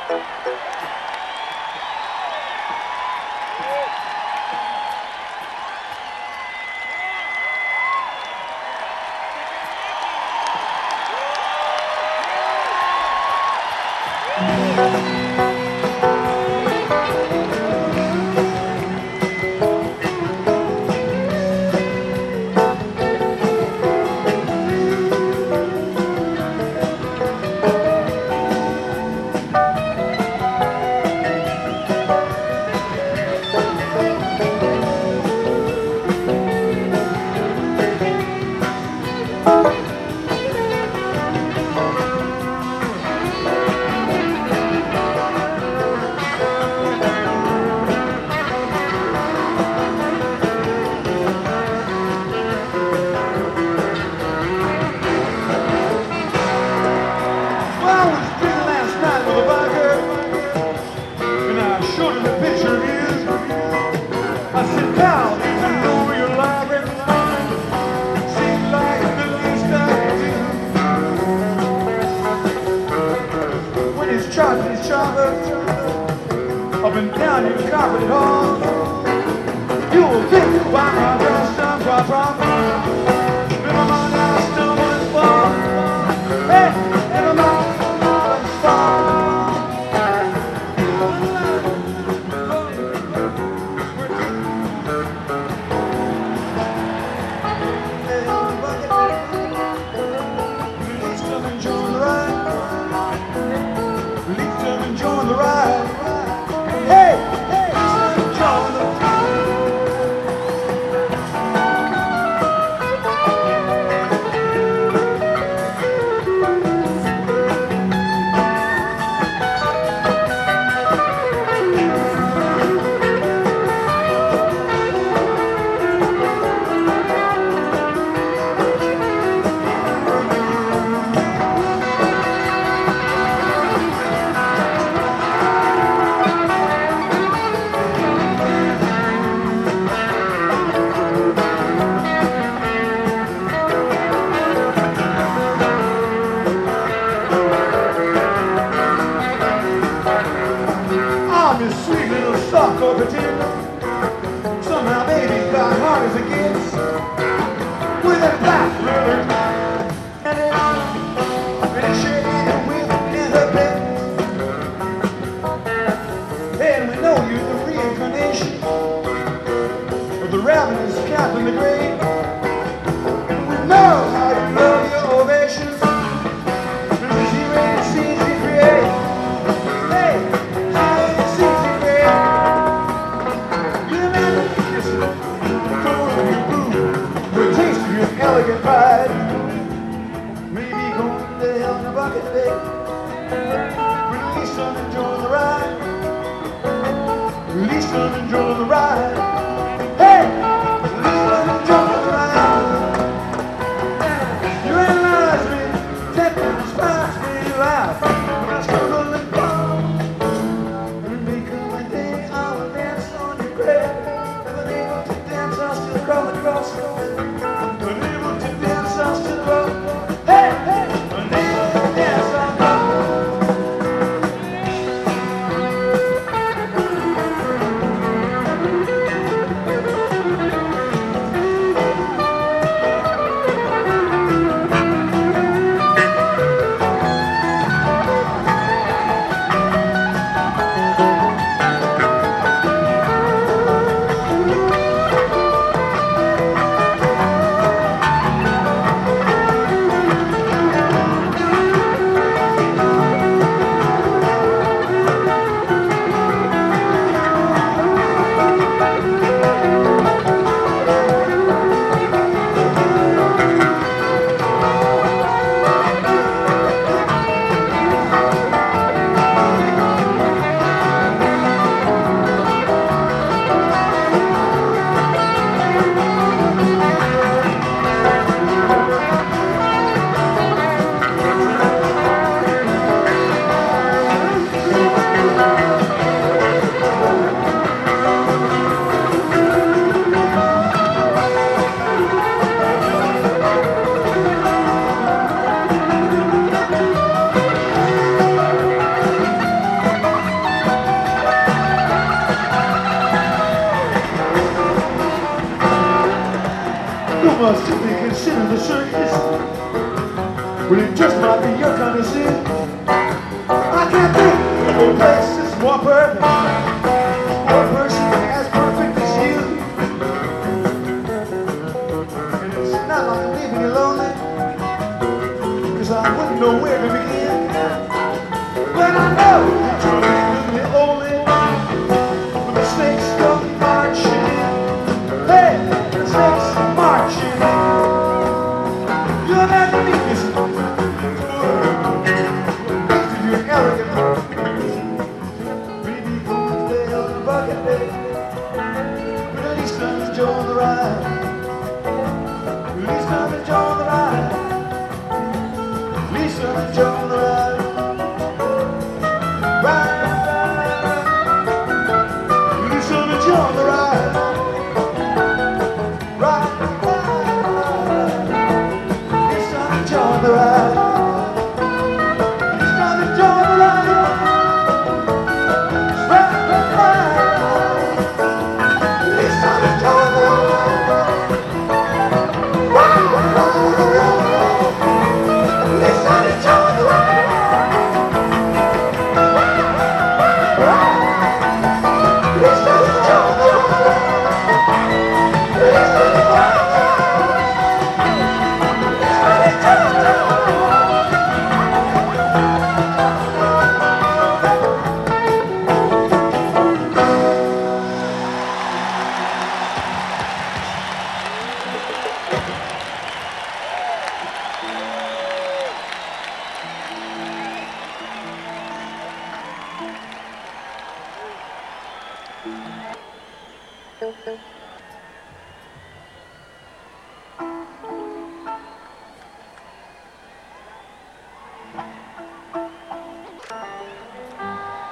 Up and down your carpet hall, you will think why my girl's done quite wrong. Never mind, I stumble and fall. Hey, never mind, I fall. Release them and join the ride. Release them and join the ride. Hey, hey, join the sweet little soft or pretend. Somehow baby got hard as it gets. With that black river and it shaded with in her bed. And we know you're the reincarnation of the ravenous Captain the Great. And we know how you love your ovations. Because he really sees you create. Hey! Elegant pride, maybe going to hell in a bucket bed. Release them and join the ride. Release them and join the ride. Hey, release them and join the ride. You analyze me, tempt me, despise me, laugh. When I struggle and fall, and become a day I will dance on your grave. Never able to dance, I'll still crawl across. must be considered the circus. Well, it just might be your kind of sin. I can't think of a place that's more perfect, more person as perfect as you. And it's not like I'm leaving you lonely, cause I wouldn't know where to begin. But I know that you're leaving me only when the snakes come marching in. Hey, the snakes marching in. You're not the meekest. You're arrogant. Maybe you can stay on the bucket day, but at least I'm enjoying the ride. At least I'm enjoying the ride. At least I'm enjoying the ride. Ride, ride, ride. At least I'm enjoying the ride. Ride, ride, ride. At least I'm enjoying the ride. Thank you.